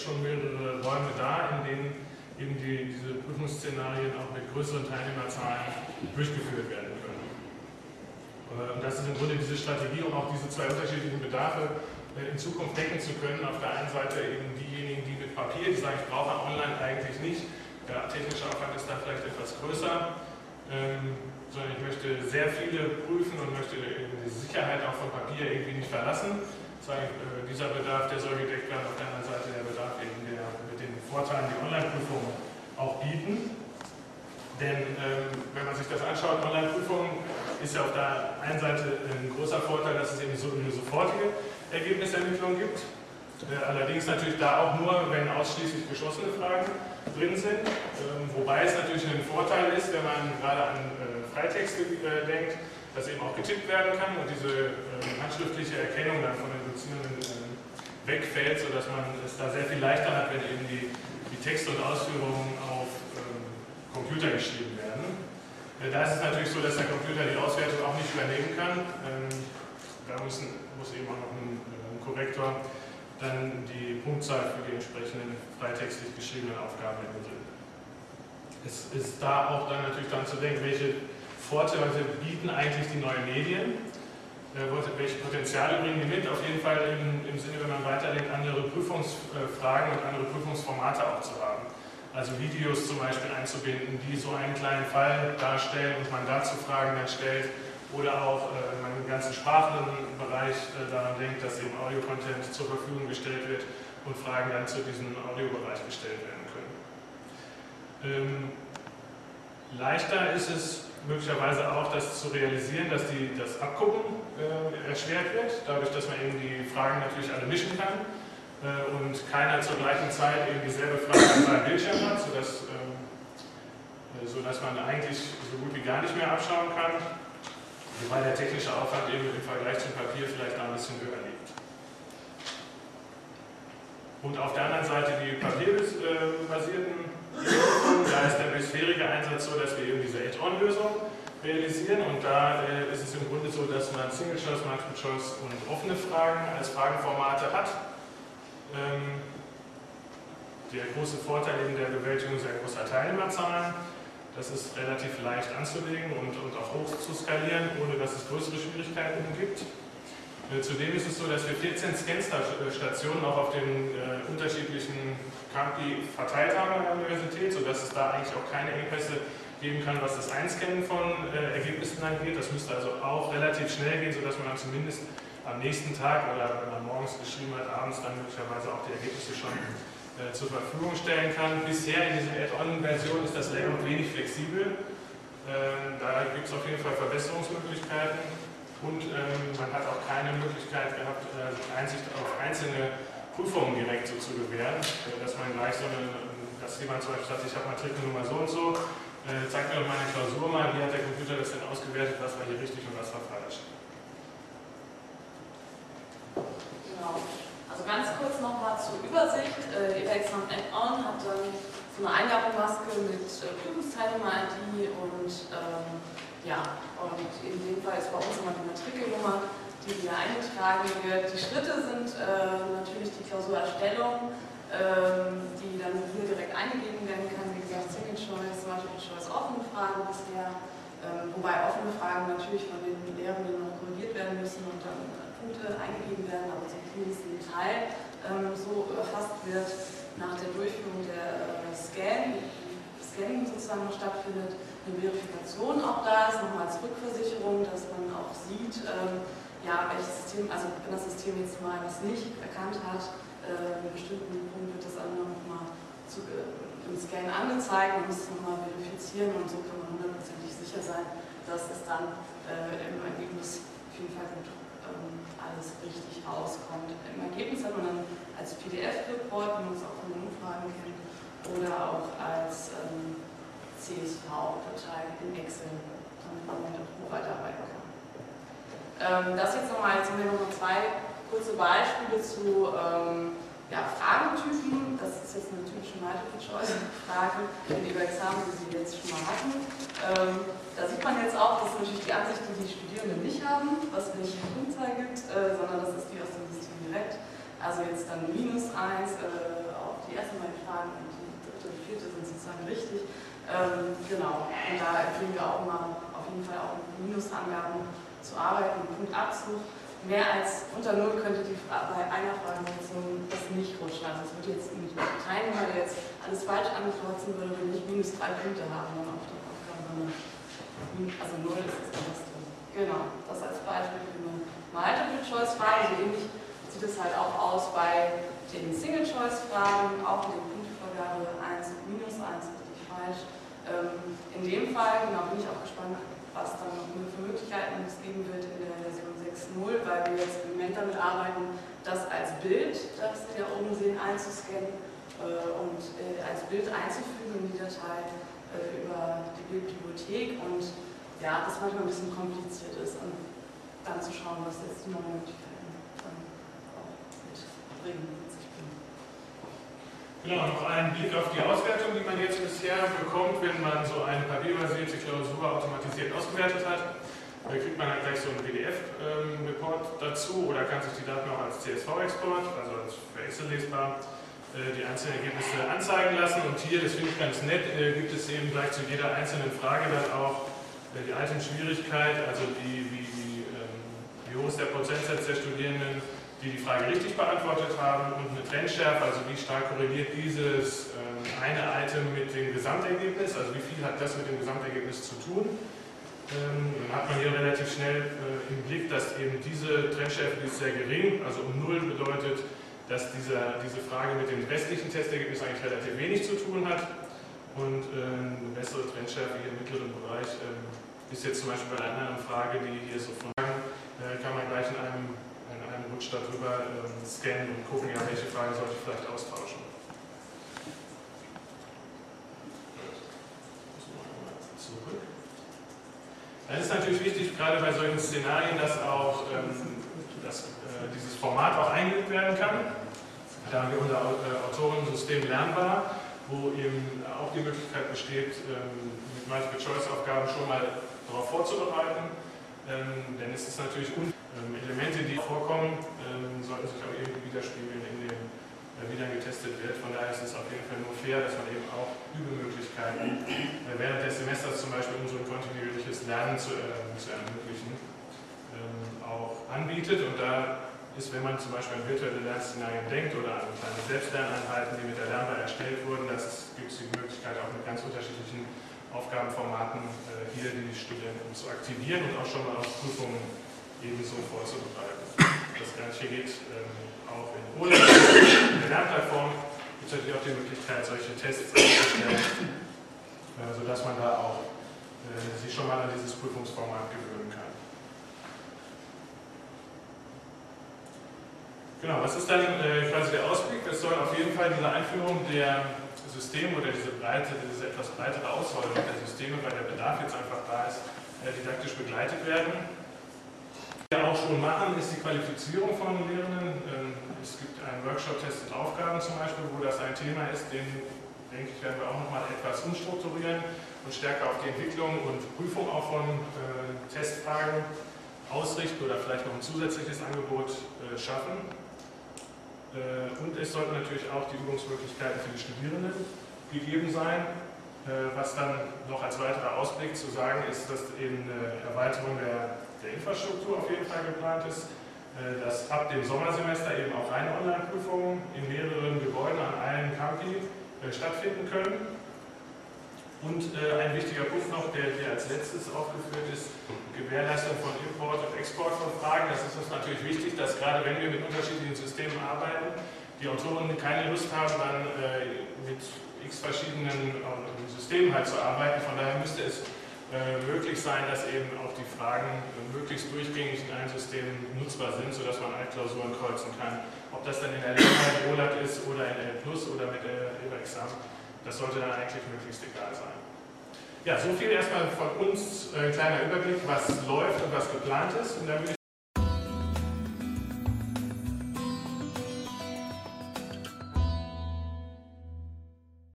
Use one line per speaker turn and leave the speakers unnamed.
schon mehrere Räume da, in denen eben diese Prüfungsszenarien auch mit größeren Teilnehmerzahlen durchgeführt werden können. Und das ist im Grunde diese Strategie, um auch diese zwei unterschiedlichen Bedarfe in Zukunft decken zu können. Auf der einen Seite eben diejenigen, die mit Papier, die sagen, ich brauche online eigentlich nicht, der technische Aufwand ist da vielleicht etwas größer, sondern ich möchte sehr viele prüfen und möchte die Sicherheit auch von Papier irgendwie nicht verlassen. Dieser Bedarf, der soll gedeckt werden, auf der anderen Seite der Bedarf eben mit den Vorteilen, die Online-Prüfungen auch bieten. Denn wenn man sich das anschaut, Online-Prüfungen ist ja auf der einen Seite ein großer Vorteil, dass es eben so eine sofortige Ergebnisermittlung gibt. Allerdings natürlich da auch nur, wenn ausschließlich geschlossene Fragen drin sind. Wobei es natürlich ein Vorteil ist, wenn man gerade an Freitexte denkt, dass eben auch getippt werden kann und diese handschriftliche Erkennung dann von den Dozierenden wegfällt, sodass man es da sehr viel leichter hat, wenn eben die Texte und Ausführungen auf Computer geschrieben werden. Da ist es natürlich so, dass der Computer die Auswertung auch nicht übernehmen kann. Da muss eben auch noch ein Korrektor dann die Punktzahl für die entsprechenden freitextlich geschriebenen Aufgaben ermitteln. Es ist da auch dann natürlich daran zu denken, welche Vorteile bieten eigentlich die neuen Medien, welche Potenziale bringen die mit, auf jeden Fall im Sinne, wenn man weiterdenkt, andere Prüfungsfragen und andere Prüfungsformate auch zu haben. Also Videos zum Beispiel einzubinden, die so einen kleinen Fall darstellen und man dazu Fragen dann stellt, oder auch wenn man im ganzen sprachlichen Bereich daran denkt, dass eben Audio-Content zur Verfügung gestellt wird und Fragen dann zu diesem Audiobereich gestellt werden können. Leichter ist es möglicherweise auch, das zu realisieren, dass das Abgucken erschwert wird, dadurch, dass man eben die Fragen natürlich alle mischen kann und keiner zur gleichen Zeit eben dieselbe Frage an seinem Bildschirm hat, sodass man eigentlich so gut wie gar nicht mehr abschauen kann, wobei der technische Aufwand eben im Vergleich zum Papier vielleicht noch ein bisschen höher liegt. Und auf der anderen Seite die papierbasierten Prüfungen, da ist der bisherige Einsatz so, dass wir eben diese Add-on-Lösung realisieren und da ist es im Grunde so, dass man Single-Choice, Multiple-Choice und offene Fragen als Fragenformate hat. Der große Vorteil eben der Bewältigung sehr großer Teilnehmerzahlen, das ist relativ leicht anzulegen und auch hoch zu skalieren, ohne dass es größere Schwierigkeiten gibt. Zudem ist es so, dass wir 14 Scan-Stationen auch auf den unterschiedlichen Campi verteilt haben an der Universität, sodass es da eigentlich auch keine Engpässe geben kann, was das Einscannen von Ergebnissen angeht. Das müsste also auch relativ schnell gehen, sodass man dann zumindest am nächsten Tag oder wenn man morgens geschrieben hat, abends dann möglicherweise auch die Ergebnisse schon zur Verfügung stellen kann. Bisher in dieser Add-on-Version ist das Layout wenig flexibel. Da gibt es auf jeden Fall Verbesserungsmöglichkeiten. Und man hat auch keine Möglichkeit gehabt, Einsicht auf einzelne Prüfungen direkt so zu gewähren, dass man gleich dass jemand zum Beispiel sagt, ich habe Matrikelnummer so und so, zeig mir doch meine Klausur mal, wie hat der Computer das denn ausgewertet, was war hier richtig und was war falsch.
Genau. Also ganz kurz nochmal zur Übersicht. EVExam Add-on hat dann so eine Eingabemaske mit Prüfungsteilnehmer-ID und und in dem Fall ist bei uns immer die Matrikelnummer, die wieder eingetragen wird. Die Schritte sind natürlich die Klausurerstellung, die dann hier direkt eingegeben werden kann. Wie gesagt, Single Choice, Multiple Choice, offene Fragen bisher, wobei offene Fragen natürlich von den Lehrenden noch korrigiert werden müssen und dann Punkte eingegeben werden, aber so zumindest im Detail so erfasst wird nach der Durchführung der Scanning sozusagen noch stattfindet. Eine Verifikation auch da ist, nochmal als Rückversicherung, dass man auch sieht, welches System, also wenn das System jetzt mal was nicht erkannt hat, einen bestimmten Punkt wird das dann nochmal im Scan angezeigt, man muss es nochmal verifizieren und so kann man hundertprozentig sicher sein, dass es dann im Ergebnis auf jeden Fall gut alles richtig rauskommt. Im Ergebnis hat man dann als PDF-Report, wie man es auch von den Umfragen kennt, oder auch als CSV-Datei in Excel, damit man damit auch weiterarbeiten kann. Jetzt haben wir nochmal zwei kurze Beispiele zu Fragentypen. Das ist jetzt eine typische Multiple-Choice-Frage in EVExam, wie Sie jetzt schon mal hatten. Da sieht man jetzt auch, das ist natürlich die Ansicht, die die Studierenden nicht haben, was nicht eine Punktzahl gibt, sondern das ist die aus dem System direkt. Also jetzt dann -1 auf erste Mal die Fragen und die dritte und vierte sind sozusagen richtig. Genau, und da empfehlen wir auch mal auf jeden Fall auch mit Minusangaben zu arbeiten, mit Punktabzug. Mehr als unter 0 könnte bei einer Frageposition das nicht rutschen. Also es wird jetzt nicht ein Teilnehmer, der jetzt alles falsch ankreuzen würde, nicht minus 3 Punkte haben dann auf der Aufgabe, also 0 ist das Beste. Genau, das als Beispiel für eine Multiple-Choice-Frage. So ähnlich sieht es halt auch aus bei den Single-Choice-Fragen, auch mit der Punktevergabe 1 und minus 1, richtig falsch. In dem Fall, genau, bin ich auch gespannt, was dann noch für Möglichkeiten es geben wird in der Version 6.0, weil wir jetzt im Moment damit arbeiten, das als Bild, das wir da oben sehen, einzuscannen und als Bild einzufügen in die Datei über die Bildbibliothek und ja, das manchmal ein bisschen kompliziert ist und dann zu schauen, was jetzt die neuen Möglichkeiten dann auch mitbringen.
Genau, noch einen Blick auf die Auswertung, die man jetzt bisher bekommt, wenn man so eine papierbasierte Klausur automatisiert ausgewertet hat. Da kriegt man halt gleich so einen PDF-Report dazu oder kann sich die Daten auch als CSV-Export, also als für Excel lesbar, die einzelnen Ergebnisse anzeigen lassen. Und hier, das finde ich ganz nett, gibt es eben gleich zu jeder einzelnen Frage dann auch die Item-Schwierigkeit, also wie hoch ist der Prozentsatz der Studierenden, die die Frage richtig beantwortet haben, und eine Trendschärfe, also wie stark korreliert dieses eine Item mit dem Gesamtergebnis, also wie viel hat das mit dem Gesamtergebnis zu tun. Dann hat man hier relativ schnell im Blick, dass eben diese Trendschärfe, die ist sehr gering, also um 0 bedeutet, dass diese Frage mit dem restlichen Testergebnis eigentlich relativ wenig zu tun hat, und eine bessere Trendschärfe hier im mittleren Bereich ist jetzt zum Beispiel bei einer anderen Frage, die hier so fragen, kann man gleich in einem Rutsch darüber scannen und gucken, ja, welche Fragen sollte ich vielleicht austauschen. Zurück. Dann ist natürlich wichtig, gerade bei solchen Szenarien, dass auch dieses Format auch eingeübt werden kann. Da haben wir unser Autorensystem lernbar, wo eben auch die Möglichkeit besteht, mit Multiple-Choice-Aufgaben schon mal darauf vorzubereiten. Denn es ist natürlich Elemente, die vorkommen, sollten sich auch irgendwie widerspiegeln in dem, wie dann getestet wird. Von daher ist es auf jeden Fall nur fair, dass man eben auch Übemöglichkeiten während des Semesters zum Beispiel, um so ein kontinuierliches Lernen zu ermöglichen, auch anbietet. Und da ist, wenn man zum Beispiel an virtuelle Lernszenarien denkt oder an kleine Selbstlerneinheiten, die mit der Lernbar erstellt wurden, gibt es die Möglichkeit, auch mit ganz unterschiedlichen Aufgabenformaten hier die Studenten zu aktivieren und auch schon mal auf Prüfungen ebenso vorzubereiten. Das Ganze geht auch in OLAP, in der Lernplattform gibt es natürlich auch die Möglichkeit, solche Tests einzustellen, sodass man da auch sich schon mal an dieses Prüfungsformat gewöhnen kann. Genau, was ist dann quasi der Ausblick? Es soll auf jeden Fall diese Einführung der Systeme oder diese etwas breitere Ausrollung der Systeme, weil der Bedarf jetzt einfach da ist, didaktisch begleitet werden. Was wir auch schon machen, ist die Qualifizierung von Lehrenden. Es gibt einen Workshop Test und Aufgaben zum Beispiel, wo das ein Thema ist, den, denke ich, werden wir auch nochmal etwas umstrukturieren und stärker auf die Entwicklung und Prüfung auch von Testfragen ausrichten oder vielleicht noch ein zusätzliches Angebot schaffen. Und es sollten natürlich auch die Übungsmöglichkeiten für die Studierenden gegeben sein. Was dann noch als weiterer Ausblick zu sagen ist, dass eben eine Erweiterung der Infrastruktur auf jeden Fall geplant ist, dass ab dem Sommersemester eben auch reine Online-Prüfungen in mehreren Gebäuden an allen Campi stattfinden können. Und ein wichtiger Punkt noch, der hier als letztes aufgeführt ist, Gewährleistung von Import und Export von Fragen. Das ist uns natürlich wichtig, dass gerade wenn wir mit unterschiedlichen Systemen arbeiten, die Autoren keine Lust haben, dann mit x verschiedenen Systemen halt zu arbeiten. Von daher müsste es möglich sein, dass eben auch die Fragen möglichst durchgängig in allen Systemen nutzbar sind, sodass man Altklausuren kreuzen kann. Ob das dann in der OLAT ist oder in L+ oder mit Examen. Das sollte dann eigentlich möglichst egal sein. Ja, so viel erstmal von uns, ein kleiner Überblick, was läuft und was geplant ist. Und dann würde